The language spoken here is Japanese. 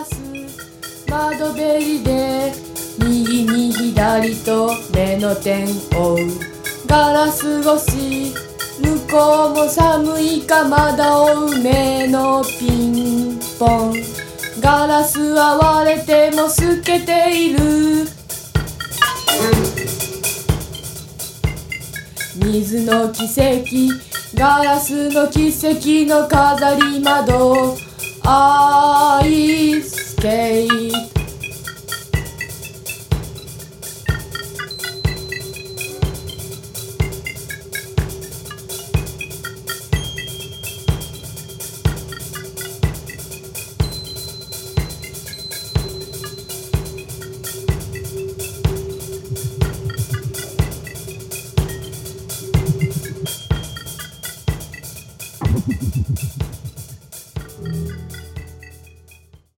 ラス窓べりで右に左と目の点追うガラス越し向こうも寒いかまだ追う目のピンポンガラスは割れても透けている水の奇跡ガラスの奇跡の飾り窓